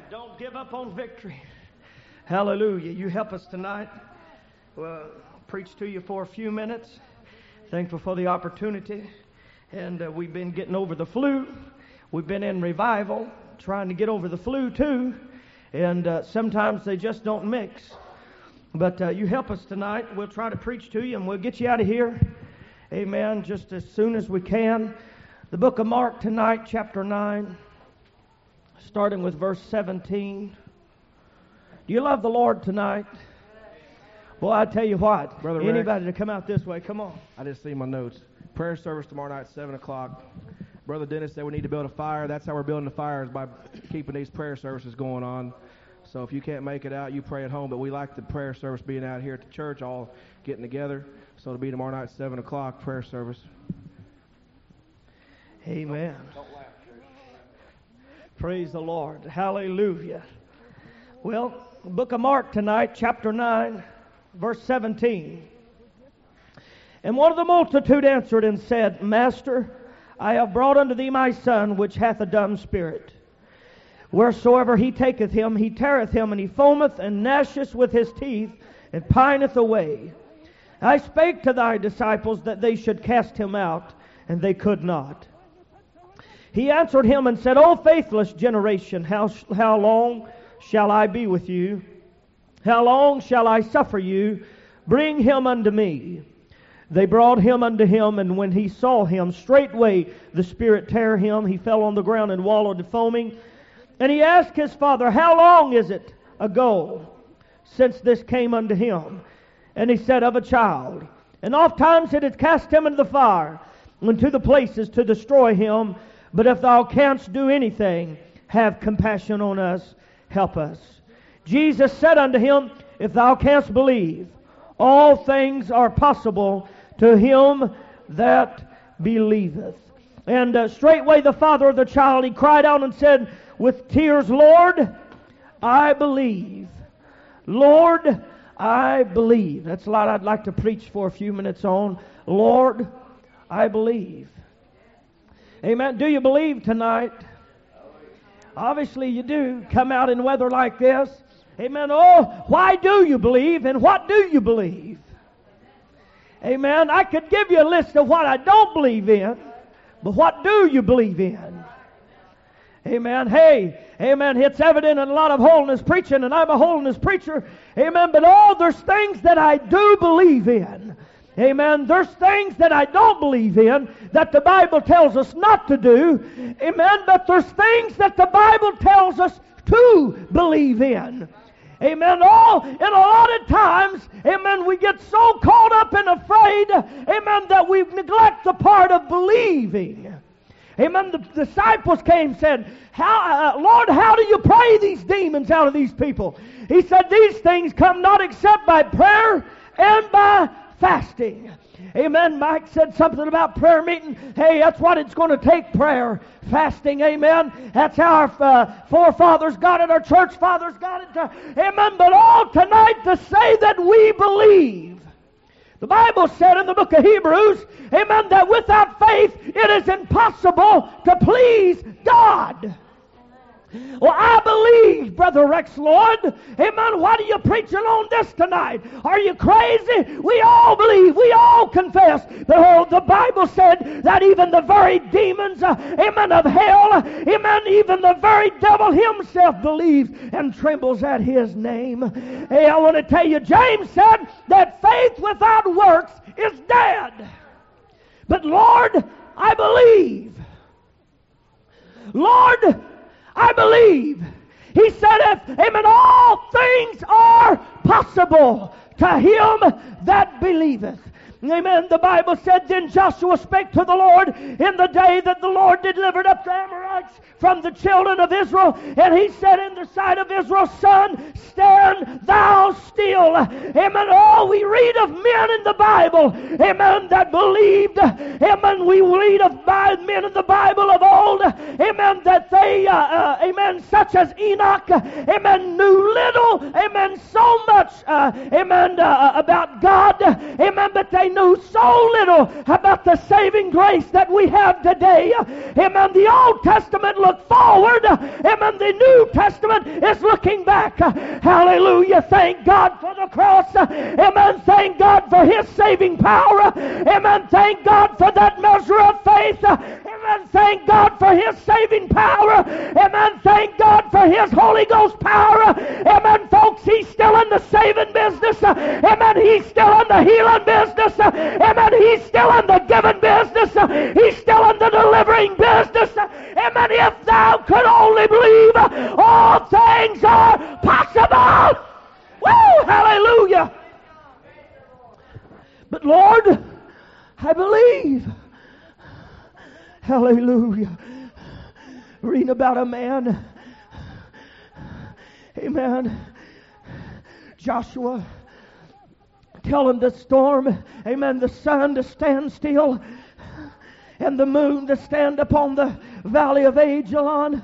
Don't give up on victory. Hallelujah. You help us tonight. Well, preach to you for a few minutes. Thankful for the opportunity. And we've been getting over the flu. We've been in revival, trying to get over the flu too. And sometimes they just don't mix. But you help us tonight. We'll try to preach to you and we'll get you out of here. Amen. Just as soon as we can. The book of Mark tonight, chapter 9. Starting with verse 17. Do you love the Lord tonight? Well, I tell you what. Brother anybody Rex, to come out this way, come on. I just see my notes. Prayer service tomorrow night, 7 o'clock. Brother Dennis said we need to build a fire. That's how we're building the fire, is by keeping these prayer services going on. So if you can't make it out, you pray at home. But we like the prayer service being out here at the church, all getting together. So it'll be tomorrow night, 7 o'clock, prayer service. Amen. Praise the Lord. Hallelujah. Well, book of Mark tonight, chapter 9, verse 17. And one of the multitude answered and said, Master, I have brought unto thee my son, which hath a dumb spirit. Wheresoever he taketh him, he teareth him, and he foameth and gnasheth with his teeth, and pineth away. I spake to thy disciples that they should cast him out, and they could not. He answered him and said, O faithless generation, how long shall I be with you? How long shall I suffer you? Bring him unto me. They brought him unto him, and when he saw him, straightway the spirit tare him. He fell on the ground and wallowed foaming. And he asked his father, How long is it ago since this came unto him? And he said, Of a child. And oft times it had cast him into the fire, and to the places to destroy him. But if thou canst do anything, have compassion on us, help us. Jesus said unto him, If thou canst believe, all things are possible to him that believeth. And straightway the father of the child, he cried out and said with tears, Lord, I believe. Lord, I believe. That's a lot I'd like to preach for a few minutes on. Lord, I believe. Amen. Do you believe tonight? Obviously you do. Come out in weather like this. Amen. Oh, why do you believe and what do you believe? Amen. I could give you a list of what I don't believe in, but what do you believe in? Amen. Hey, amen. It's evident in a lot of holiness preaching, and I'm a holiness preacher. Amen. But there's things that I do believe in. Amen. There's things that I don't believe in that the Bible tells us not to do. Amen. But there's things that the Bible tells us to believe in. Amen. And a lot of times, amen, we get so caught up and afraid, amen, that we neglect the part of believing. Amen. The disciples came and said, Lord, how do you pray these demons out of these people? He said, these things come not except by prayer and by fasting. Amen. Mike said something about prayer meeting. Hey, that's what it's going to take, prayer, fasting. Amen. That's how our forefathers got it, our church fathers got it. Amen. But all tonight to say that we believe. The Bible said in the book of Hebrews, amen, that without faith it is impossible to please God. Well, I believe, Brother Rex, Lord. Amen. What are you preaching on this tonight? Are you crazy? We all believe. We all confess. Behold, the Bible said that even the very demons, amen, of hell, amen, even the very devil himself believes and trembles at his name. Hey, I want to tell you, James said that faith without works is dead. But Lord, I believe. Lord, I believe. He said, amen, all things are possible to him that believeth. Amen. The Bible said, then Joshua spake to the Lord in the day that the Lord delivered up the Amorites from the children of Israel. And he said in the sight of Israel's son, stand thou still. Amen. Oh, we read of men in the Bible, amen, that believed. Amen. We read of men in the Bible of old, amen, that they, amen, such as Enoch, amen, knew little, amen, so much, amen, about God, amen, but they knew so little about the saving grace that we have today. Amen. The Old Testament Testament looked forward. Amen. The New Testament is looking back. Hallelujah. Thank God for the cross. Amen. Thank God for His saving power. Amen. Thank God for that measure of faith. Amen. Thank God for His saving power. Amen. Thank God for His Holy Ghost power. Amen. Folks, He's still in the saving business. Amen. He's still in the healing business. Amen. He's still in the giving business. He's still in the delivering business. Amen. If thou could only believe, all things are possible. Woo! Hallelujah. But Lord, I believe. Hallelujah. Reading about a man. Amen. Joshua telling the storm, amen, the sun to stand still and the moon to stand upon the valley of Ajalon.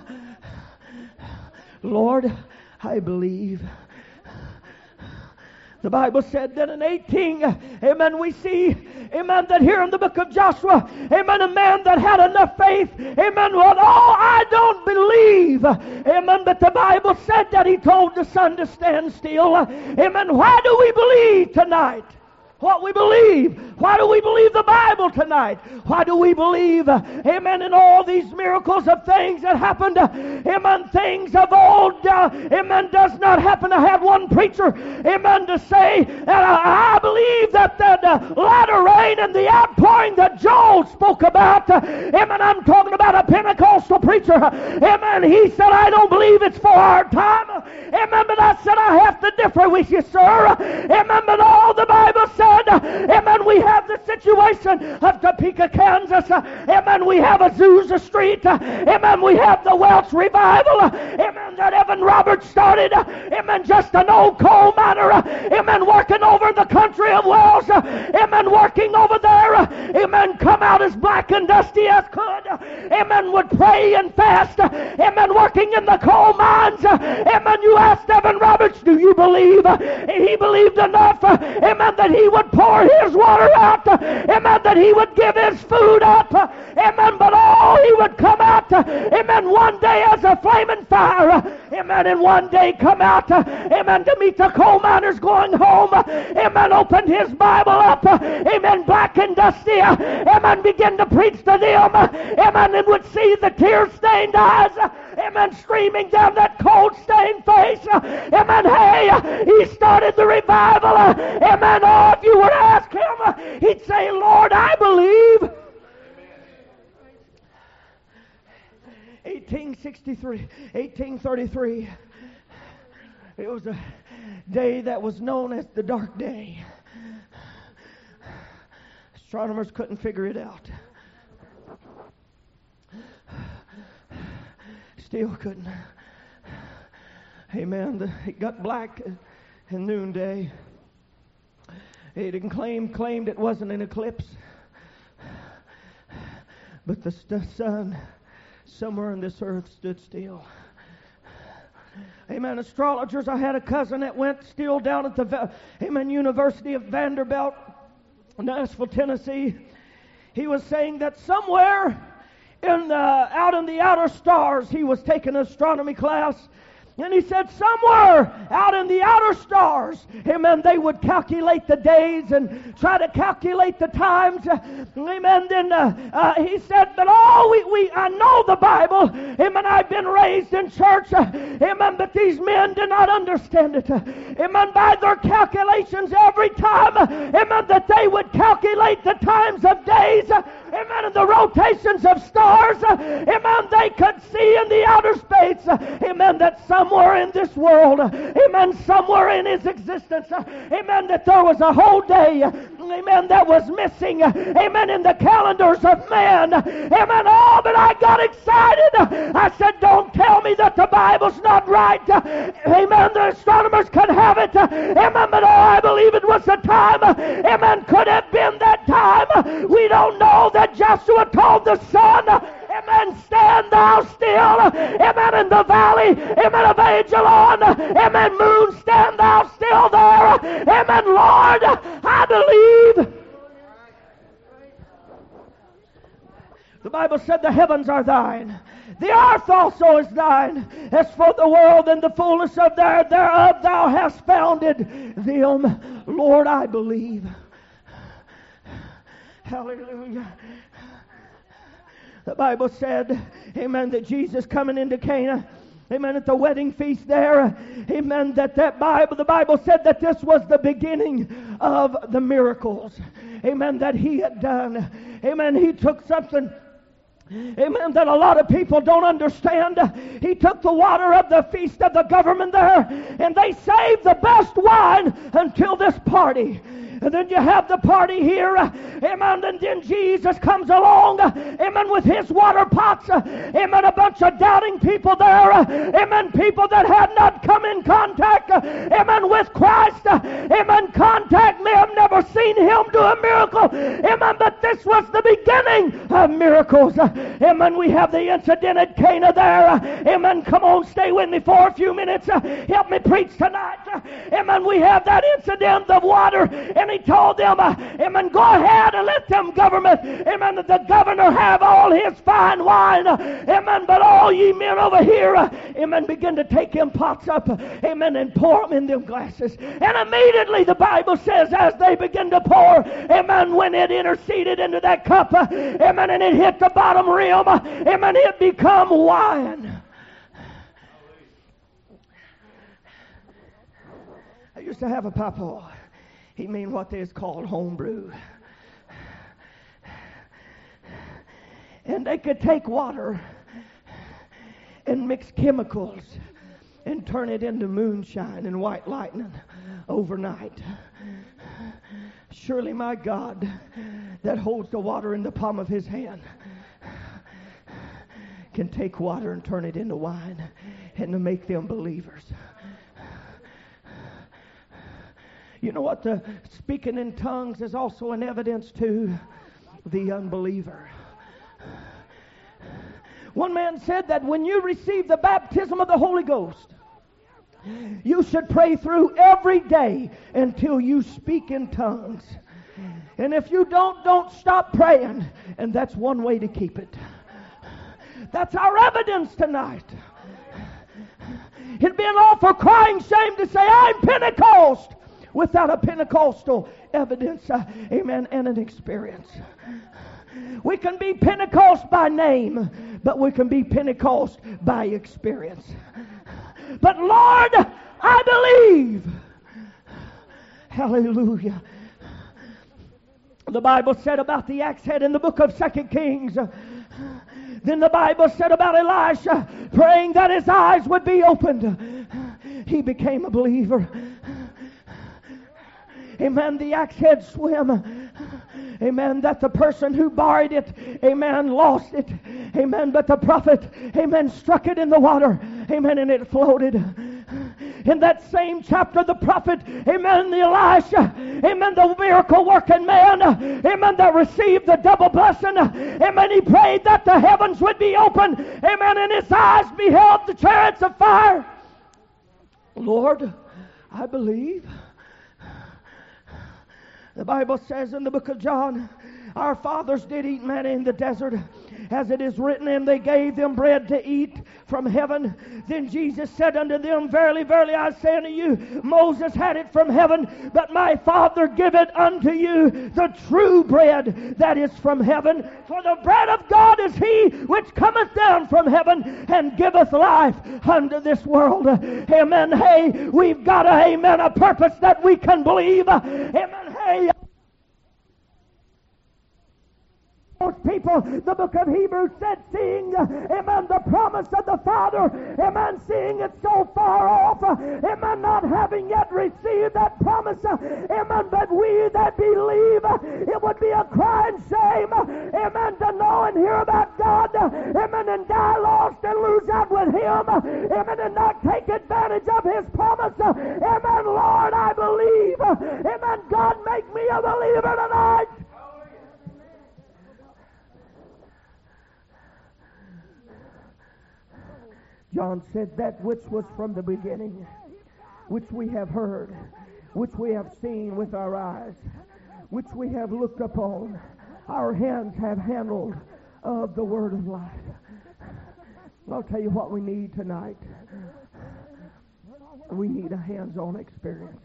Lord, I believe. The Bible said that in 18, amen, we see, amen, that here in the book of Joshua, amen, a man that had enough faith, amen, well, oh, I don't believe, amen, but the Bible said that he told the sun to stand still. Amen. Why do we believe tonight? What we believe. Why do we believe the Bible tonight? Why do we believe, amen, in all these miracles of things that happened, amen, things of old, amen, does not happen. I had one preacher, amen, to say that I believe that the latter rain and the outpouring that Joel spoke about, amen, I'm talking about a Pentecostal preacher, amen, he said, I don't believe it's for our time, amen, but I said, I have to differ with you, sir, amen, but all the Bible said, amen, we have the situation of Topeka, Kansas. Amen, we have Azusa Street. Amen, we have the Welch Revival. Amen, that Evan Roberts started. Amen, just an old coal miner. Amen, working over the country of Wells. Amen, working over there. Amen, come out as black and dusty as could. Amen, would pray and fast. Amen, working in the coal mines. Amen, you asked Evan Roberts, do you believe? He believed enough. Amen, that he would pour his water out. Amen, that he would give his food up. Amen, but oh, he would come out. Amen, one day as a flaming fire. Amen, and one day come out. Amen, to meet the coal miners going home. Amen, opened his Bible up. Amen, black and dusty. Amen, begin to preach to them. Amen, and would see the tear-stained eyes. Amen, streaming down that cold-stained face. Amen, hey, he started the revival. Amen, oh, if you were to ask him, he'd say, Lord, I believe. 1833, it was a day that was known as the Dark Day. Astronomers couldn't figure it out. Still couldn't. Amen. It got black at noonday. It claimed it wasn't an eclipse. But the sun somewhere in this earth stood still. Amen. Astrologers, I had a cousin that went still down at the University of Vanderbilt, Nashville, Tennessee. He was saying that somewhere out in the outer stars, he was taking an astronomy class. And he said somewhere out in the outer stars, amen, they would calculate the days and try to calculate the times. Amen. Then he said, but I know the Bible. Amen. I've been raised in church. Amen. But these men do not understand it. Amen. By their calculations every time, amen, that they would calculate the times of days, amen, and the rotations of stars, amen, they could see in the outer space, amen, that somewhere in this world, amen, somewhere in his existence, amen, that there was a whole day, amen, that was missing, amen, in the calendars of man, amen. Oh, but I got excited. I said, don't tell me that the Bible's not right, amen. The astronomers could have it, amen, but oh, I believe it was the time, amen, could have been that time. We don't know that Joshua told the sun, amen, stand thou still, amen, in the valley, amen, of Ajalon, amen, moon, stand thou still there, amen, Lord, I believe. The Bible said the heavens are thine, The earth also is thine. As for the world and the fullness of thereof, thou hast founded them. Lord, I believe. Hallelujah. The Bible said, amen, that Jesus coming into Cana, amen, at the wedding feast there, amen, the Bible said that this was the beginning of the miracles, amen, that he had done. Amen, he took something, amen, that a lot of people don't understand. He took the water of the feast of the government there, and they saved the best wine until this party. And then you have the party here, amen, and then Jesus comes along, amen, with his water pots, amen, a bunch of doubting people there, amen, people that had not come in contact, amen, with Christ, amen, contact may have never seen him do a miracle, amen, but this was the beginning of miracles. Amen, we have the incident at Cana there, amen, come on, stay with me for a few minutes, help me preach tonight, amen, we have that incident of water, and he told them, amen, go ahead and let them government, amen, the governor have all his fine wine, amen, but all ye men over here, amen, begin to take them pots up, amen, and pour them in them glasses. And immediately the Bible says, as they begin to pour, amen, when it interceded into that cup, amen, and it hit the bottom rim, amen, it become wine. I used to have a papa. He mean what is called homebrew. And they could take water and mix chemicals and turn it into moonshine and white lightning overnight. Surely my God that holds the water in the palm of his hand can take water and turn it into wine and to make them believers. You know what? The speaking in tongues is also an evidence to the unbeliever. One man said that when you receive the baptism of the Holy Ghost, you should pray through every day until you speak in tongues. And if you don't stop praying. And that's one way to keep it. That's our evidence tonight. It'd be an awful crying shame to say, I'm Pentecost, without a Pentecostal evidence, amen, and an experience. We can be Pentecost by name, but we can be Pentecost by experience. But Lord, I believe. Hallelujah. The Bible said about the axe head in the book of 2 Kings. Then the Bible said about Elisha praying that his eyes would be opened. He became a believer. Amen. The axe head swim. Amen. That the person who borrowed it, amen, lost it. Amen. But the prophet, amen, struck it in the water. Amen. And it floated. In that same chapter, the prophet, amen, the Elisha, amen, the miracle working man, amen, that received the double blessing, amen, he prayed that the heavens would be open, amen, and his eyes beheld the chariots of fire. Lord, I believe. The Bible says in the book of John, our fathers did eat manna in the desert, as it is written, and they gave them bread to eat from heaven. Then Jesus said unto them, verily, verily, I say unto you, Moses had it from heaven, but my Father giveth unto you the true bread that is from heaven. For the bread of God is he which cometh down from heaven and giveth life unto this world. Amen. Hey, we've got a purpose that we can believe. Amen. Hey, most people, the book of Hebrews said, seeing, amen, the promise of the Father, amen, seeing it so far off, amen, not having yet received that promise, amen, but we that believe, it would be a crying shame, amen, to know and hear about God, amen, and die lost and lose out with him, amen, and not take advantage of his promise, amen. Lord, I believe, amen. God, make me a believer tonight. John said, that which was from the beginning, which we have heard, which we have seen with our eyes, which we have looked upon, our hands have handled of the word of life. I'll tell you what we need tonight. We need a hands-on experience.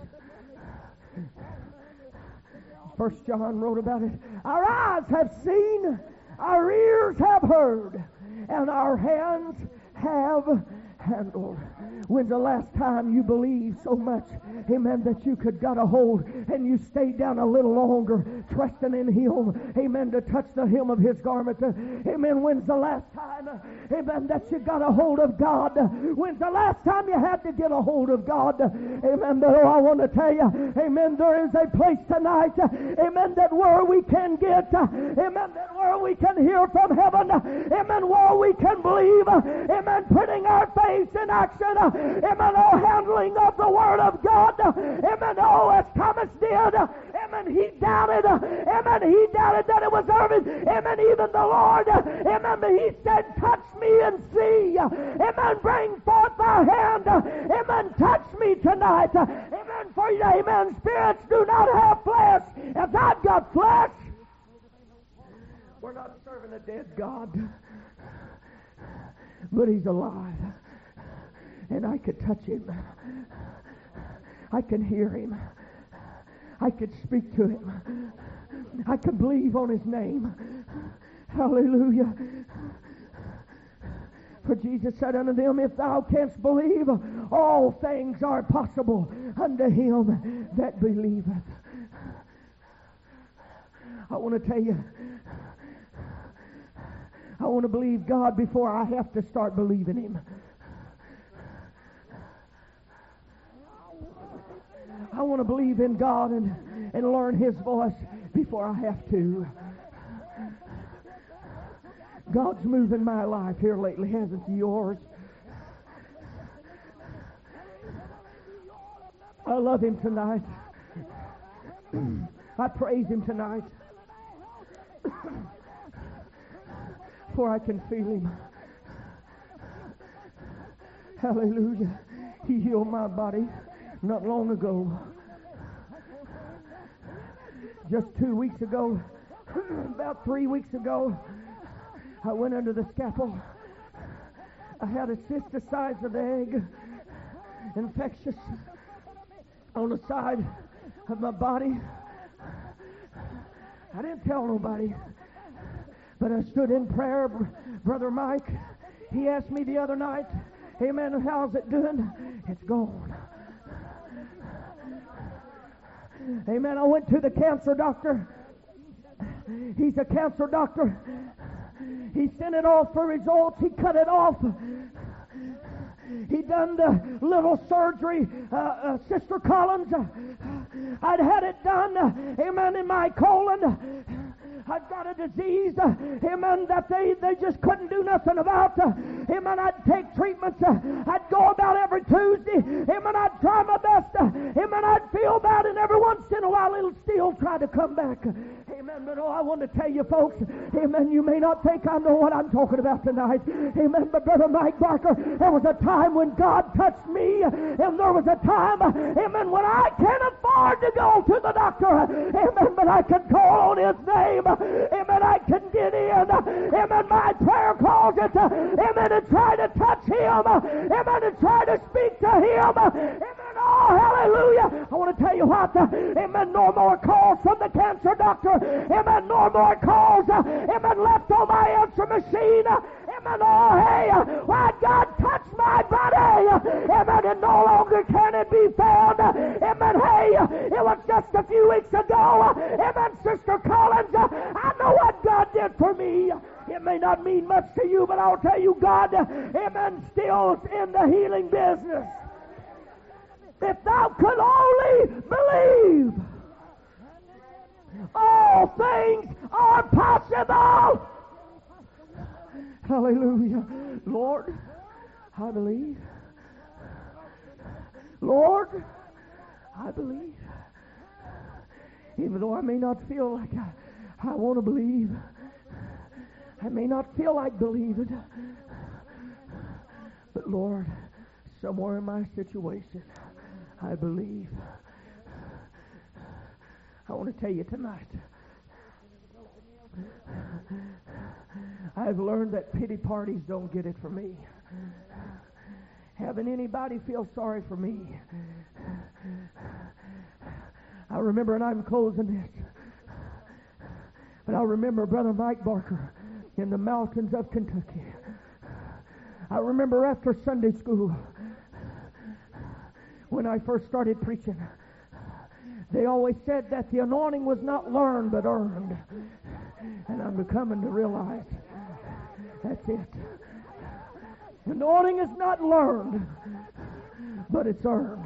First John wrote about it. Our eyes have seen, our ears have heard, and our hands have handled. When's the last time you believed so much, amen, that you could got a hold and you stayed down a little longer, trusting in Him, amen, to touch the hem of His garment? Amen. When's the last time, amen, that you got a hold of God? When's the last time you had to get a hold of God? Amen. But I want to tell you, amen, there is a place tonight, amen, that where we can get, amen, that where we can hear from heaven, amen, where we can believe, amen, putting our faith in action, amen, oh, handling of the Word of God, amen, oh, as Thomas did, amen, he doubted that it was urgent, amen, even the Lord, amen, but he said, touch me and see, amen, bring forth thy hand, amen, touch me tonight, amen, for you, amen, spirits do not have flesh, if I've got flesh, we're not serving a dead God, but He's alive. And I could touch Him. I can hear Him. I could speak to Him. I can believe on His name. Hallelujah. For Jesus said unto them, if thou canst believe, all things are possible unto him that believeth. I want to tell you, I want to believe God before I have to start believing Him. I want to believe in God and learn His voice before I have to. God's moving my life here lately, hasn't He yours? I love Him tonight. I praise Him tonight. For I can feel Him. Hallelujah. He healed my body not long ago. Just 2 weeks ago, about 3 weeks ago, I went under the scalpel. I had a cyst the size of an egg, infectious on the side of my body. I didn't tell nobody, but I stood in prayer. Brother Mike, he asked me the other night, amen, how's it doing? It's gone. Amen. I went to the cancer doctor. He's a cancer doctor. He sent it off for results. He cut it off. He done the little surgery. Sister Collins, I'd had it done, amen, in my colon. I've got a disease, amen, that they just couldn't do nothing about. Amen, I'd take treatments. I'd go about every Tuesday. Amen, I'd try my best. Amen, I'd feel bad, and every once in a while it'll still try to come back. Amen, but I want to tell you folks, amen, you may not think I know what I'm talking about tonight. Amen, but Brother Mike Barker, there was a time when God touched me, and there was a time, amen, when I can't afford to go to the doctor. Amen, but I can call on His name. Amen, I can get in. Amen, my prayer closet. Amen, and try to touch Him. Amen, and try to speak to Him. Amen, oh, hallelujah. I want to tell you what, amen, no more calls from the cancer doctor. Amen, no more calls. Amen, left on my answer machine. Amen, oh, hey, why God touched my body. Amen, and no longer can it be found. Amen, hey, it was just a few weeks ago. Amen, Sister Collins, I know what God did for me. It may not mean much to you, but I'll tell you, God, amen, still in the healing business. If thou could only believe, all things are possible. Hallelujah. Lord, I believe. Lord, I believe. Even though I may not feel like I want to believe, I may not feel like believing, but Lord, somewhere in my situation, I believe. I want to tell you tonight, I've learned that pity parties don't get it for me. Having anybody feel sorry for me. I remember, and I'm closing this, but I remember Brother Mike Barker in the mountains of Kentucky. I remember after Sunday school, when I first started preaching, they always said that the anointing was not learned but earned. And I'm becoming to realize that's it. The anointing is not learned, but it's earned.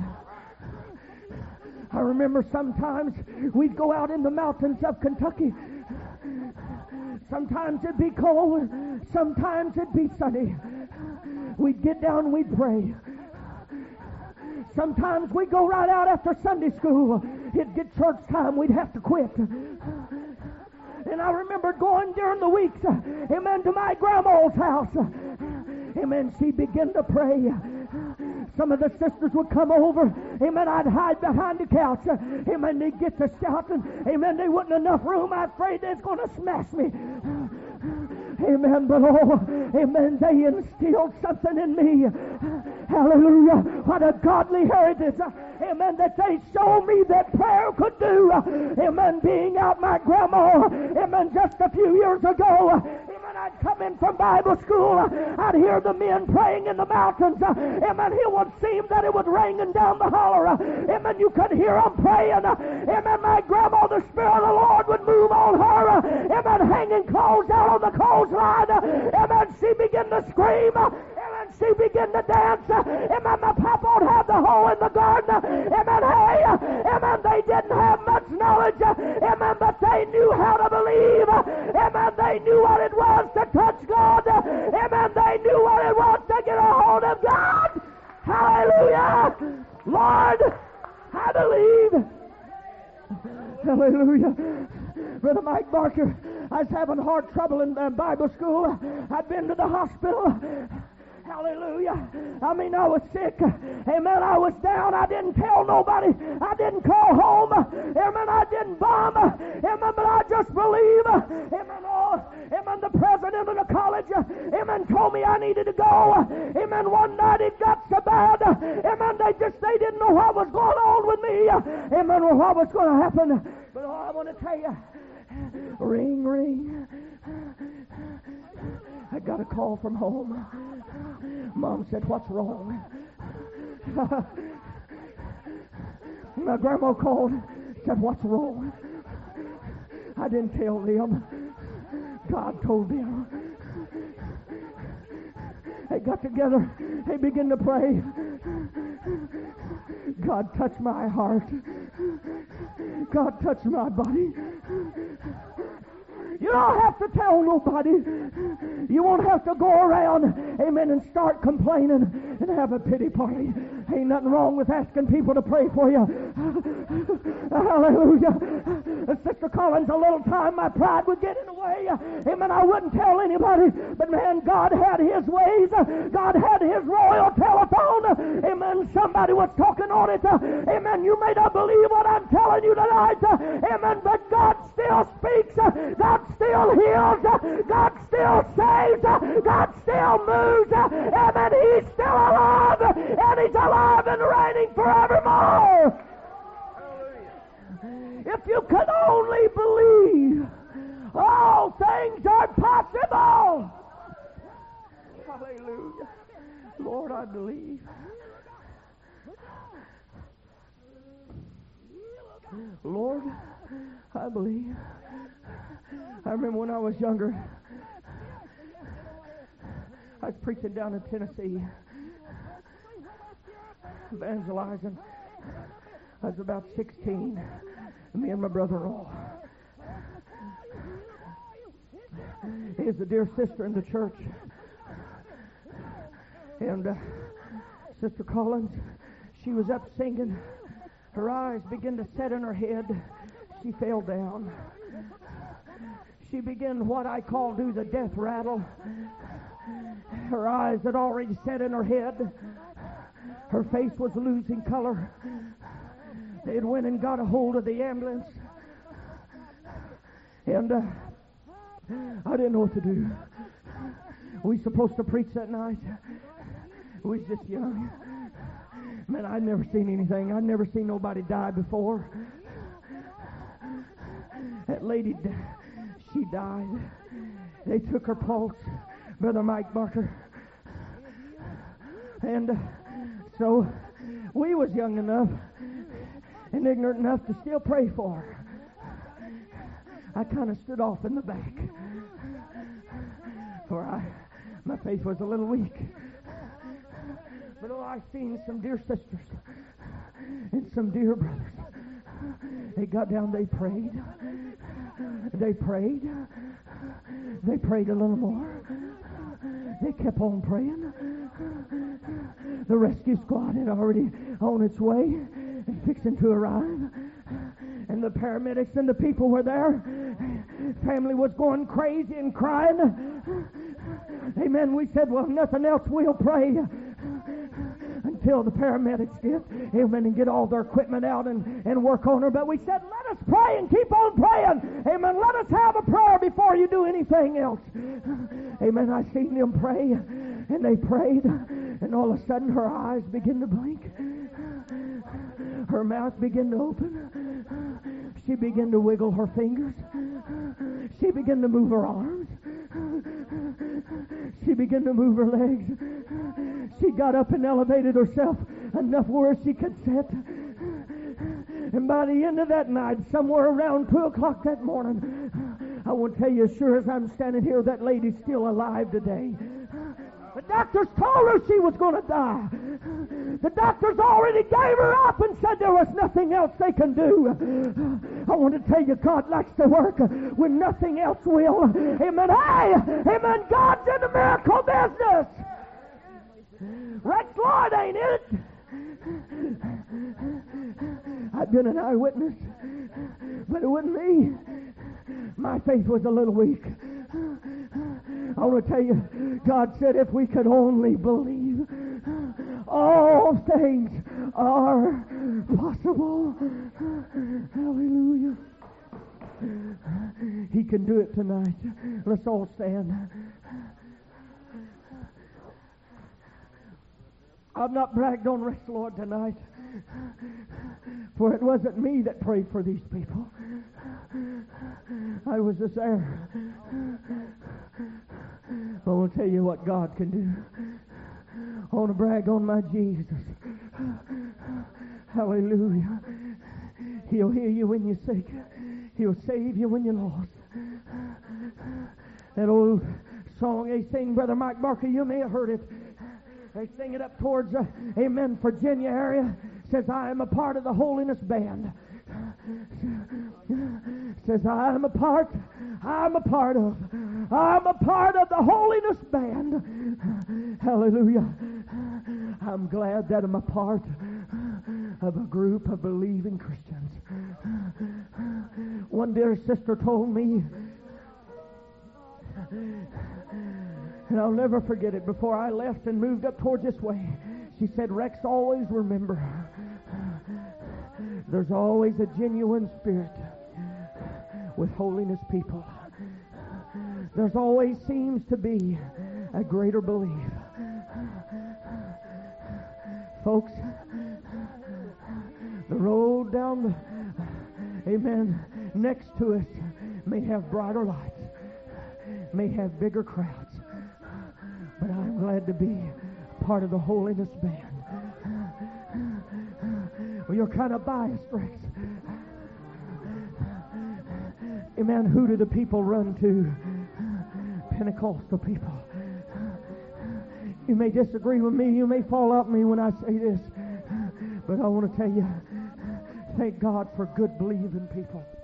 I remember sometimes we'd go out in the mountains of Kentucky. Sometimes it'd be cold, sometimes it'd be sunny. We'd get down and we'd pray. Sometimes we'd go right out after Sunday school. It'd get church time, we'd have to quit. And I remember going during the weeks, amen, to my grandma's house. Amen, she began to pray. Some of the sisters would come over. Amen, I'd hide behind the couch. Amen, they'd get to shouting. Amen, there wasn't enough room. I'm afraid they're going to smash me. Amen, but oh, amen, they instilled something in me. Hallelujah. What a godly heritage. Amen, that they showed me that prayer could do. Amen, being out my grandma. Amen, just a few years ago. Amen, I'd come in from Bible school. I'd hear the men praying in the mountains. Amen, it would seem that it was raining down the holler. Amen, you could hear them praying. Amen, my grandma, the Spirit of the Lord would move on her. Amen, hanging clothes out on the clothesline. Amen, she began to scream. Amen, she began to dance. Amen, my papa would have the hole in the garden. Amen, hey, amen, they didn't have much knowledge. Amen, but they knew how to believe. Amen, they knew what it was to touch God. Amen, they knew what it was to get a hold of God. Hallelujah. Lord, I believe. Hallelujah. Brother Mike Barker, I was having hard trouble in Bible school. I'd been to the hospital. Hallelujah. I mean, I was sick. Amen. I was down. I didn't tell nobody. I didn't call home. Amen. I didn't bomb. Amen. But I just believe. Amen. Oh, amen. The president of the college, amen, told me I needed to go. Amen. One night it got so bad. Amen. They didn't know what was going on with me. Amen. Or what was going to happen. But oh, I want to tell you, ring, ring. I got a call from home. Mom said, "What's wrong?" My grandma called, said, "What's wrong?" I didn't tell them. God told them. They got together. They began to pray. God touched my heart. God touched my body. You don't have to tell nobody. You won't have to go around, amen, and start complaining and have a pity party. Ain't nothing wrong with asking people to pray for you. Hallelujah. Sister Collins, a little time my pride would get in the way. Amen, I wouldn't tell anybody. But man, God had His ways. God had His royal telephone. Amen, somebody was talking on it. Amen, you may not believe what I'm telling you tonight. Amen, but God still speaks. God still heals. God still saves. God still moves. Amen, He's still alive. And He's alive and reigning forevermore. If you could only believe, all things are possible. Hallelujah. Lord, I believe. Lord, I believe. I remember when I was younger, I was preaching down in Tennessee, evangelizing. I was about 16, me and my brother-in-law. He's a dear sister in the church. And Sister Collins, she was up singing. Her eyes began to set in her head. She fell down. She began what I call do the death rattle. Her eyes had already set in her head. Her face was losing color. They had went and got a hold of the ambulance. And I didn't know what to do. We supposed to preach that night. We was just young. Man, I'd never seen anything. I'd never seen nobody die before. That lady, she died. They took her pulse, Brother Mike Barker. And so we was young enough and ignorant enough to still pray for her. I kind of stood off in the back, for my faith was a little weak. But I seen some dear sisters and some dear brothers. They got down, they prayed. They prayed. They prayed a little more. They kept on praying. The rescue squad had already on its way and fixing to arrive. And the paramedics and the people were there. Family was going crazy and crying. Amen. We said, well, nothing else, we'll pray until the paramedics get, amen, and get all their equipment out and work on her. But we said, let us pray and keep on praying. Amen. Let us have a prayer before you do anything else. Amen. I seen them pray, and they prayed, and all of a sudden her eyes began to blink. Her mouth began to open. She began to wiggle her fingers. She began to move her arms. She began to move her legs. She got up and elevated herself enough where she could sit. And by the end of that night, somewhere around 2 o'clock that morning, I want to tell you, as sure as I'm standing here, that lady's still alive today. The doctors told her she was going to die. The doctors already gave her up and said there was nothing else they can do. I want to tell you, God likes to work when nothing else will. Amen. Hey, amen. God's in the miracle business. Rex Lloyd, ain't it? I've been an eyewitness, but it wasn't me. My faith was a little weak. I want to tell you, God said if we could only believe, all things are possible. Hallelujah. He can do it tonight. Let's all stand. I've not bragged on Rex Lloyd tonight, for it wasn't me that prayed for these people. I was just there. I want to tell you what God can do. I want to brag on my Jesus. Hallelujah. He'll heal you when you're sick. He'll save you when you're lost. That old song they sing, Brother Mike Barker, you may have heard it. They sing it up towards, amen, Virginia area. Says, I am a part of the Holiness Band. Says, I'm a part of the Holiness Band. Hallelujah. I'm glad that I'm a part of a group of believing Christians. One dear sister told me, and I'll never forget it, before I left and moved up towards this way, she said, Rex, always remember, there's always a genuine spirit with holiness people. There's always seems to be a greater belief. Folks, the road down the, amen, next to us may have brighter lights, may have bigger crowds, but I'm glad to be part of the Holiness Band. Well, you're kind of biased, Rex. Amen. Who do the people run to? Pentecostal people. You may disagree with me. You may fall out with me when I say this. But I want to tell you, thank God for good believing people.